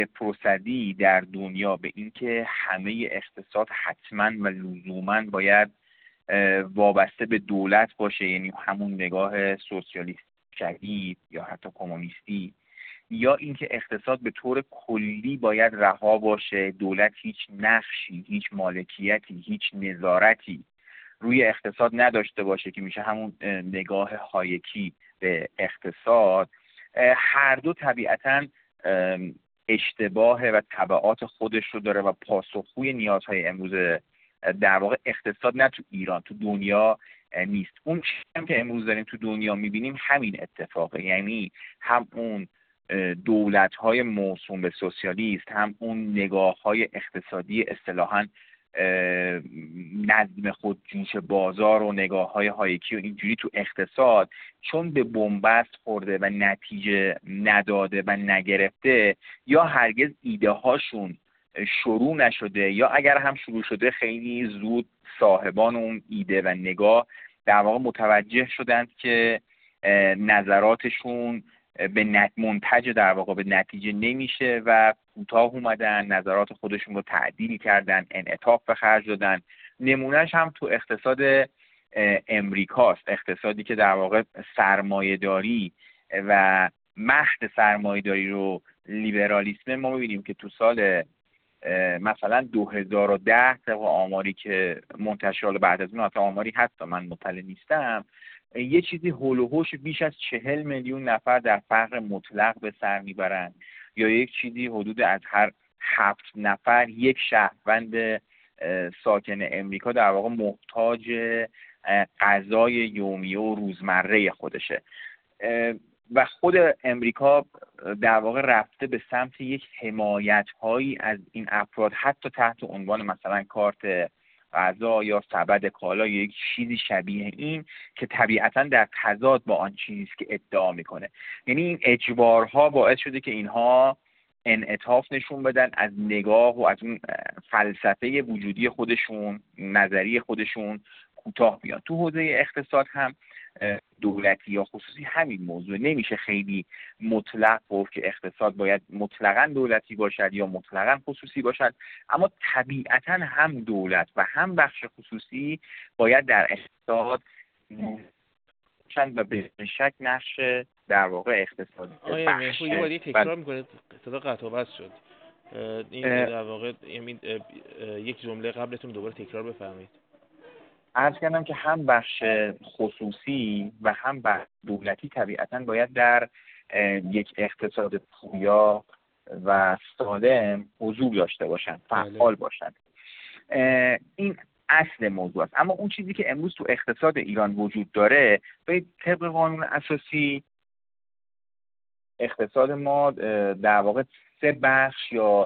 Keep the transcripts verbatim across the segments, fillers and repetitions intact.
پروسدی در دنیا به اینکه همه اقتصاد حتما و لزوما باید وابسته به دولت باشه، یعنی همون نگاه سوسیالیست شدید یا حتی کمونیستی، یا اینکه اقتصاد به طور کلی باید رها باشه، دولت هیچ نقشی، هیچ مالکیتی، هیچ نظارتی روی اقتصاد نداشته باشه که میشه همون نگاه هایکی به اقتصاد، هر دو طبیعتاً اشتباه و تبعات خودش رو داره و پاسخگوی نیازهای امروز در واقع اقتصاد نه تو ایران، تو دنیا نیست. اون چیزی که امروز داریم تو دنیا میبینیم همین اتفاقه، یعنی هم اون دولت‌های موسوم به سوسیالیست، هم اون نگاه‌های اقتصادی اصطلاحاً نظم خود جوش بازار و نگاه‌های هایکی و اینجوری تو اقتصاد چون به بنبست خورده و نتیجه نداده و نگرفته، یا هرگز ایده هاشون شروع نشده، یا اگر هم شروع شده خیلی زود صاحبان اون ایده و نگاه در واقع متوجه شدند که نظراتشون به نت... منتج در واقع به نتیجه نمیشه و کوتاه اومدن، نظرات خودشون رو تعدیل کردن، انعطاف به خرج دادن. نمونهش هم تو اقتصاد امریکاست، اقتصادی که در واقع سرمایه‌داری و محض سرمایه‌داری رو لیبرالیسم ما می‌بینیم که تو سال مثلا دو هزار و ده طبق آماری که منتشر بعد از اون، حتی آماری هست من مطلع نیستم، یه چیزی هول و هوش بیش از چهل میلیون نفر در فقر مطلق به سر میبرن، یا یک چیزی حدود از هر هفت نفر یک شهروند ساکن امریکا در واقع محتاج غذای یومیه و روزمره خودشه. و خود امریکا در واقع رفته به سمت یک حمایت هایی از این افراد، حتی تحت عنوان مثلا کارت غذا یا سبد کالا یا یک چیزی شبیه این که طبیعتا در تضاد با آن چیزی که ادعا میکنه. یعنی این اجبارها باعث شده که اینها انعطاف نشون بدن، از نگاه و از اون فلسفه وجودی خودشون، نظریه خودشون کوتاه بیان. تو حوزه اقتصاد هم دولتی یا خصوصی همین موضوع، نمیشه خیلی مطلق گفت که اقتصاد باید مطلقاً دولتی باشد یا مطلقاً خصوصی باشد، اما طبیعتاً هم دولت و هم بخش خصوصی باید در اقتصاد چند و به شک نقش در واقع اقتصادی آیا مهفوی بودی تکرار میکنه صدا قطع و وصل شد، این در واقع یک جمله قبلتون دوباره تکرار بفرمایید. عرض کردم که هم بخش خصوصی و هم بخش دولتی طبیعتاً باید در یک اقتصاد پویا و سالم حضور داشته باشند، فعال باشند. این اصل موضوع است. اما اون چیزی که امروز تو اقتصاد ایران وجود داره، به طبق قانون اساسی اقتصاد ما در واقع سه بخش یا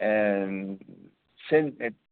سه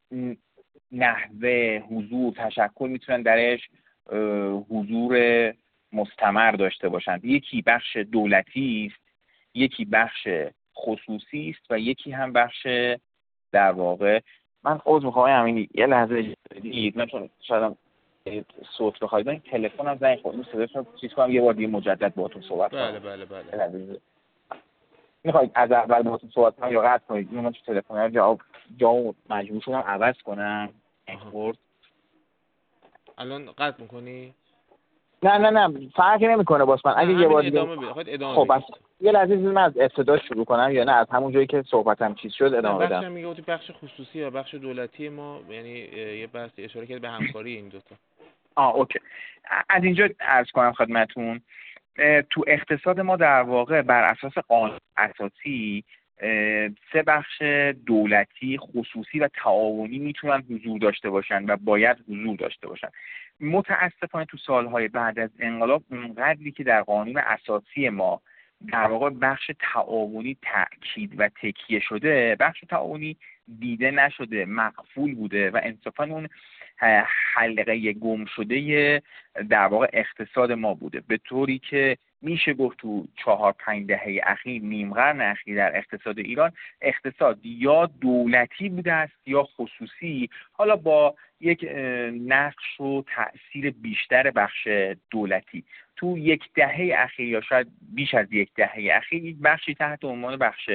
نحوه حضور تشکل میتونن درش حضور مستمر داشته باشند. یکی بخش دولتی است، یکی بخش خصوصی است و یکی هم بخش در واقع، من عذر میخوام همین یه لحظه دید، من چون شاید صوت بخواید این تلفنم زنگ خورد، صداش رو چیز کنم یه بار دیگه مجدد باهاتون صحبت کنم. بله بله بله. میخواید از اول باهاتون صحبت کنم یا قطع کنید؟ من تو تلفن جواب جامو مجبور شدم عوض کنم. خورد الان قطع میکنی؟ نه نه نه فرقی نمیکنه باز من اگه یه بار دیگه ادامه بده. ادامه خب بس یه لحظه من از ابتدا شروع کنم یا نه از همون جایی که صحبتم چیز شد ادامه بدم؟ بخشم میگه تو بخش خصوصی و بخش دولتی ما، یعنی یه بحث اشاره کرد به همکاری این دو تا. آه اوکی. از اینجا عرض کنم خدمتتون، تو اقتصاد ما در واقع بر اساس قانون اساسی سه بخش دولتی، خصوصی و تعاونی میتونن حضور داشته باشن و باید حضور داشته باشن. متاسفانه تو سالهای بعد از انقلاب اونقدری که در قانون اساسی ما در واقع بخش تعاونی تأکید و تکیه شده، بخش تعاونی دیده نشده، مقفول بوده و انصافا اون حلقه گم شده در واقع اقتصاد ما بوده، به طوری که میشه گفت تو چهار پنج دهه اخیر، نیم قرن اخیر در اقتصاد ایران، اقتصاد یا دولتی بوده است یا خصوصی، حالا با یک نقش و تأثیر بیشتر بخش دولتی. تو یک دهه اخیر یا شاید بیش از یک دهه اخیر یک بخشی تحت عنوان بخش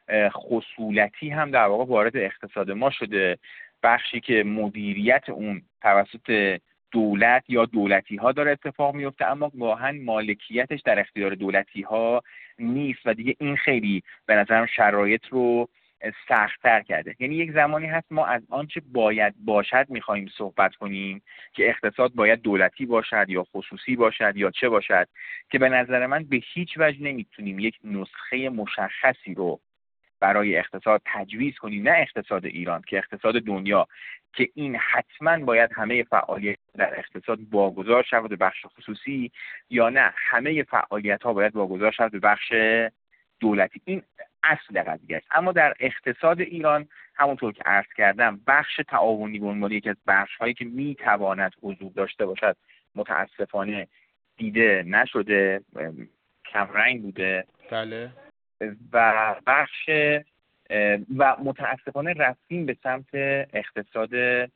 خصولتی هم در واقع وارد اقتصاد ما شده، بخشی که مدیریت اون توسط دولت یا دولتی ها داره اتفاق میفته، اما گاهن مالکیتش در اختیار دولتی ها نیست و دیگه این خیلی به نظرم شرایط رو سخت‌تر کرده. یعنی یک زمانی هست ما از آنچه باید باشد میخواییم صحبت کنیم که اقتصاد باید دولتی باشد یا خصوصی باشد یا چه باشد، که به نظر من به هیچ وجه نمیتونیم یک نسخه مشخصی رو برای اقتصاد تجویز کنیم، نه اقتصاد ایران که اقتصاد دنیا، که این حتما باید همه فعالیت در اقتصاد واگذار شود به بخش خصوصی یا نه همه فعالیت ها باید واگذار شود به بخش دولتی. این اصل قضیه است. اما در اقتصاد ایران همونطور که عرض کردم بخش تعاونی به عنوان یکی از بخش هایی که میتواند حضور داشته باشد متاسفانه دیده نشده، کمرنگ بوده. بله. و بخش و متاسفانه رفتیم به سمت اقتصاد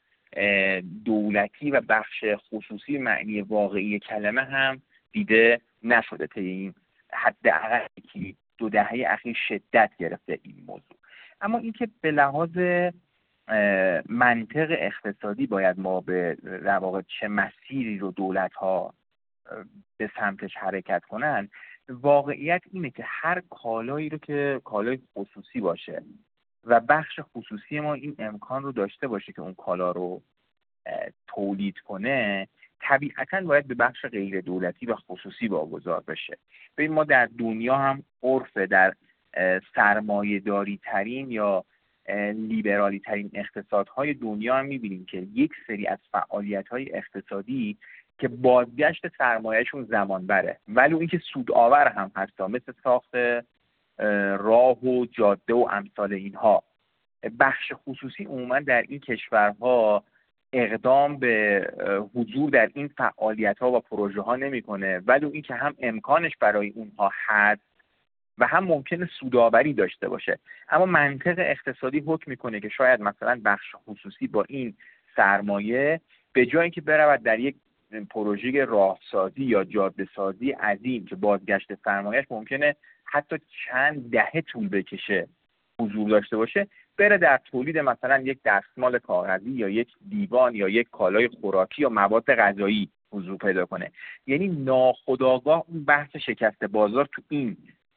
دولتی و بخش خصوصی معنی واقعی کلمه هم دیده نشده طی این حداقل یکی دو دهه اخیر شدت گرفته این موضوع. اما اینکه به لحاظ منطق اقتصادی باید ما به در واقع چه مسیری رو دولت ها به سمتش حرکت کنن، واقعیت اینه که هر کالایی رو که کالای خصوصی باشه و بخش خصوصی ما این امکان رو داشته باشه که اون کالا رو تولید کنه، طبیعتاً باید به بخش غیر دولتی و خصوصی واگذار بشه. ببین ما در دنیا هم عرف در سرمایه داری ترین یا لیبرالی ترین اقتصادهای دنیا هم میبینیم که یک سری از فعالیت‌های اقتصادی که بازگشت سرمایهشون زمان بره، ولی اینکه سودآور هم هستا، مثل ساخت راه و جاده و امثال اینها. بخش خصوصی عموما در این کشورها اقدام به حضور در این فعالیت‌ها و پروژه ها نمی‌کنه، ولی اینکه هم امکانش برای اونها هست و هم ممکنه سودآوری داشته باشه. اما منطق اقتصادی حکم میکنه که شاید مثلا بخش خصوصی با این سرمایه به جایی که برود در یک پروژه راهسازی یا جاده سازی عظیم که بازگشت سرمایهش ممکنه حتی چند دهه طول بکشه حضور داشته باشه، بره در تولید مثلا یک دستمال کاغذی یا یک دیوان یا یک کالای خوراکی یا مواد غذایی حضور پیدا کنه. یعنی ناخودآگاه اون بحث شکست بازار تو این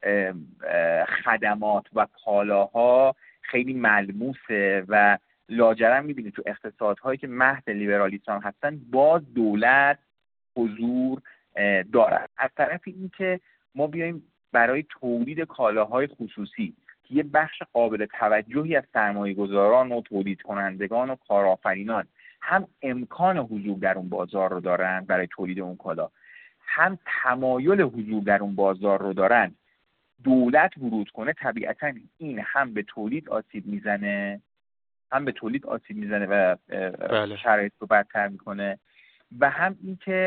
خدمات و کالاها خیلی ملموسه و لاجرم میبینید تو اقتصادهایی که محض لیبرالیسم هستن باز دولت حضور دارد. از طرف این که ما بیایم برای تولید کالاهای خصوصی که یه بخش قابل توجهی از سرمایه گذاران و تولید کنندگان و کارآفرینان هم امکان حضور در اون بازار رو دارن برای تولید اون کالا، هم تمایل حضور در اون بازار رو دارن، دولت ورود کنه، طبیعتاً این هم به تولید آسیب میزنه هم به تولید آسیب میزنه و بله. شرایط رو بدتر میکنه و هم اینکه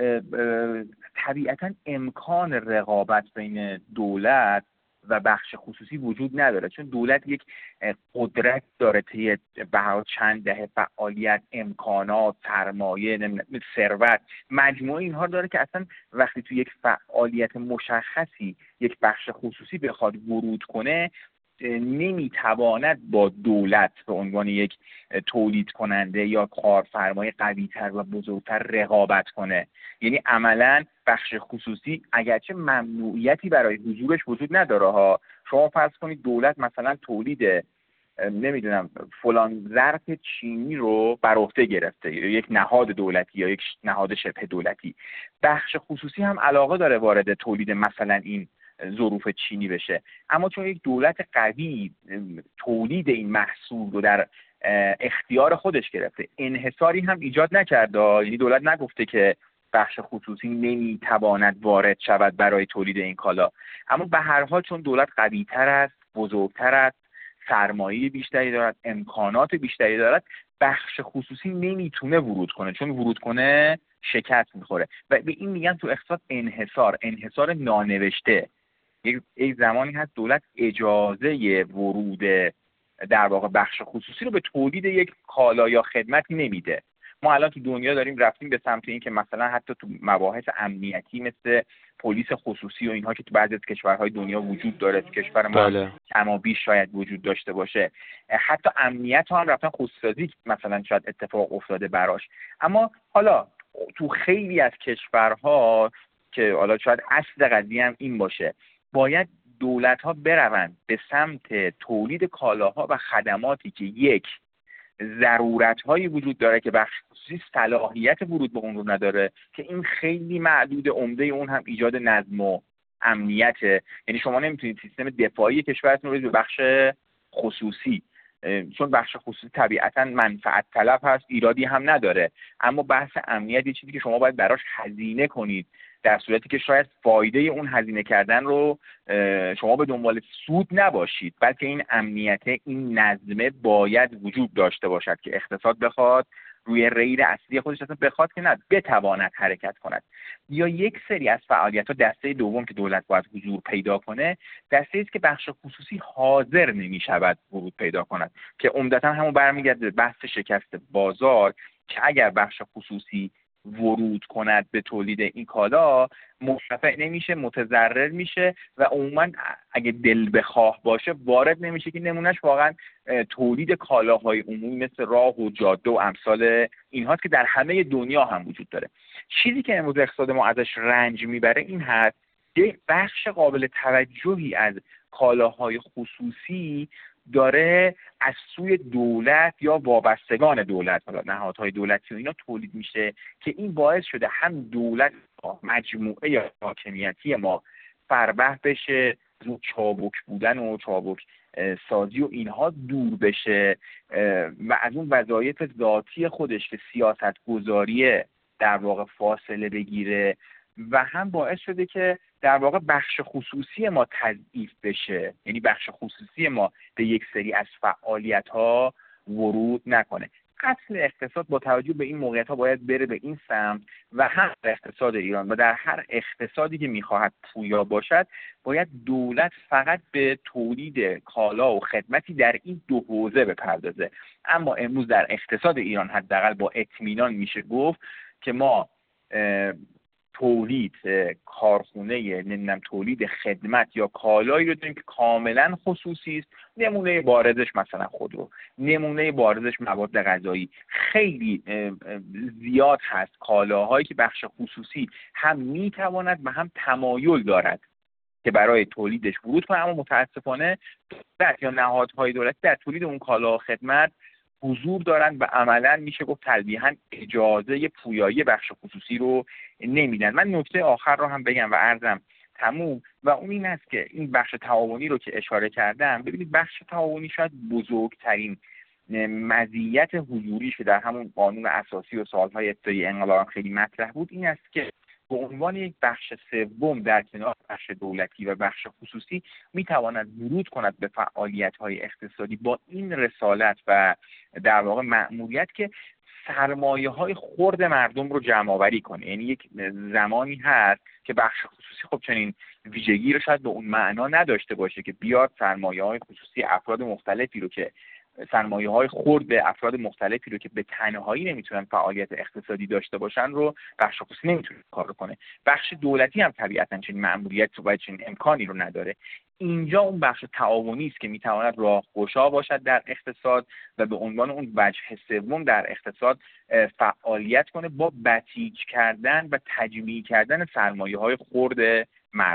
طبیعتاً امکان رقابت بین دولت و بخش خصوصی وجود نداره، چون دولت یک قدرت داره طی به چند دهه فعالیت، امکانات، سرمایه، ثروت، مجموعه اینها داره که اصلا وقتی تو یک فعالیت مشخصی یک بخش خصوصی بخواد ورود کنه نمیتواند با دولت به عنوان یک تولید کننده یا کارفرمای قوی‌تر و بزرگتر رقابت کنه. یعنی عملاً بخش خصوصی اگرچه ممنوعیتی برای حضورش وجود نداره ها، شما فرض کنید دولت مثلا تولید نمیدونم فلان ظرف چینی رو بر عهده گرفته، یک نهاد دولتی یا یک نهاد شبه دولتی، بخش خصوصی هم علاقه داره وارد تولید مثلا این ظروف چینی بشه، اما چون یک دولت قوی تولید این محصول رو در اختیار خودش گرفته، انحصاری هم ایجاد نکرده، یعنی دولت نگفته که بخش خصوصی نمیتواند وارد شود برای تولید این کالا، اما به هر حال چون دولت قوی‌تر است، بزرگتر است، سرمایه بیشتری دارد، امکانات بیشتری دارد، بخش خصوصی نمیتونه ورود کنه، چون ورود کنه شکست میخوره و به این میگن تو اقتصاد انحصار، انحصار نانوشته. یک زمانی هست دولت اجازه ورود در واقع بخش خصوصی رو به تولید یک کالا یا خدمتی نمیده، ما الان تو دنیا داریم رفتیم به سمت این که مثلا حتی تو مباحث امنیتی مثل پلیس خصوصی و اینها که تو بعضی از کشورهای دنیا وجود داره، تو کشور ما بله. کم و بیش شاید وجود داشته باشه، حتی امنیت هم رفتن خصوصی مثلا شاید اتفاق افتاده براش. اما حالا تو خیلی از کشورها که حالا شاید اصل قضیه هم این باشه، باید دولت‌ها بروند به سمت تولید کالاها و خدماتی که یک ضرورت‌هایی وجود داره که بخش خصوصی صلاحیت ورود به اون رو نداره، که این خیلی معدود، عمده اون هم ایجاد نظم و امنیته. یعنی شما نمیتونید سیستم دفاعی کشورتون رو به بخش خصوصی، چون بخش خصوصی طبیعتاً منفعت طلب هست، ایرادی هم نداره، اما بحث امنیت یه چیزی که شما باید براش هزینه کنید، در صورتی که شاید فایده اون هزینه کردن رو شما به دنبال سود نباشید، بلکه این امنیت، این نظمه باید وجود داشته باشد که اقتصاد بخواد روی ریل اصلی خودش اصلا بخواد که نه بتواند حرکت کند. یا یک سری از فعالیت‌ها، دسته دوم که دولت باید حضور پیدا کنه، دسته است که بخش خصوصی حاضر نمی‌شود ورود پیدا کند، که عمدتاً همون برمیگرده به بحث شکست بازار، که اگر بخش خصوصی ورود کند به تولید این کالا مرتفع نمیشه، متضرر میشه و عموما اگه دل بخواه باشه وارد نمیشه، که نمونهش واقعا تولید کالاهای عمومی مثل راه و جاده و امثال اینهاست که در همه دنیا هم وجود داره. چیزی که امروز اقتصاد ما ازش رنج میبره این هست که بخش قابل توجهی از کالاهای خصوصی داره از سوی دولت یا وابستگان دولت، حالا نهادهای دولتی و اینا تولید میشه، که این باعث شده هم دولت مجموعه یا حاکمیتی ما فربه بشه، رو چابک بودن و چابک سازی و اینها دور بشه و از اون وظایف ذاتی خودش که سیاست گذاریه در واقع فاصله بگیره، و هم باعث شده که در واقع بخش خصوصی ما تضعیف بشه، یعنی بخش خصوصی ما به یک سری از فعالیت‌ها ورود نکنه. اصل اقتصاد با توجه به این موقعیت‌ها باید بره به این سمت و هم اقتصاد ایران و در هر اقتصادی که می‌خواهد پویا باشد باید دولت فقط به تولید کالا و خدمتی در این دو حوزه بپردازه. اما امروز در اقتصاد ایران حداقل با اطمینان میشه گفت که ما تولید کارخونه نمیدونم تولید خدمت یا کالایی رو داریم که کاملا خصوصی است. نمونه بارزش مثلا خودرو، نمونه بارزش مواد غذایی. خیلی زیاد هست کالاهایی که بخش خصوصی هم میتواند و هم تمایل دارد که برای تولیدش ورود کنه، اما متاسفانه دولت یا نهادهای دولتی در تولید اون کالا و خدمت حضور دارن و عملا میشه گفت تلویحاً اجازه پویایی بخش خصوصی رو نمیدن. من نکته آخر رو هم بگم و عرضم تموم، و اون این است که این بخش تعاونی رو که اشاره کردم، ببینید بخش تعاونی شاید بزرگترین مزیت حضوریش که در همون قانون اساسی و سالهای ابتدایی انقلاب خیلی مطرح بود این است که به عنوان یک بخش سوم در کنار بخش دولتی و بخش خصوصی میتواند ورود کند به فعالیت‌های اقتصادی با این رسالت و در واقع مأموریت که سرمایه‌های خرد مردم رو جمع آوری کنه. یعنی یک زمانی هست که بخش خصوصی خب چنین ویژگی رو شاید به اون معنا نداشته باشه که بیاد سرمایه‌های خصوصی افراد مختلفی رو که سرمایه های خرد به افراد مختلفی رو که به تنهایی نمیتونن فعالیت اقتصادی داشته باشن رو بخش خصوصی نمیتونه کار کنه. بخش دولتی هم طبیعتاً چنین مأموریت و چنین امکانی رو نداره. اینجا اون بخش تعاونی است که میتواند راهگشا باشد در اقتصاد و به عنوان اون وجه سوم در اقتصاد فعالیت کنه با بسیج کردن و تجمیع کردن سرمایه های خرد